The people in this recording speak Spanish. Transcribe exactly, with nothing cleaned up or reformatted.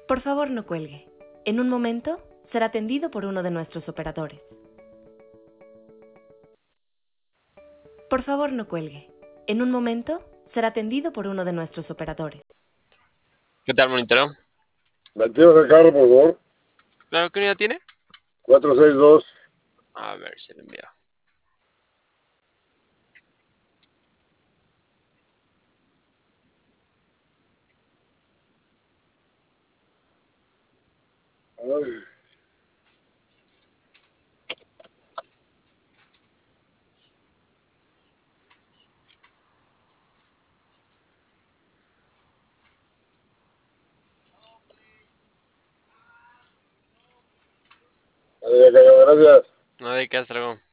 Por favor, no cuelgue. En un momento será atendido por uno de nuestros operadores. Por favor, no cuelgue. En un momento será atendido por uno de nuestros operadores. ¿Qué tal, monitoreo? Vertidos del carro, por favor. Claro, ¿qué unidad tiene? cuatro seis dos. A ver si lo envío. Ay. Gracias. No, de qué, hasta luego.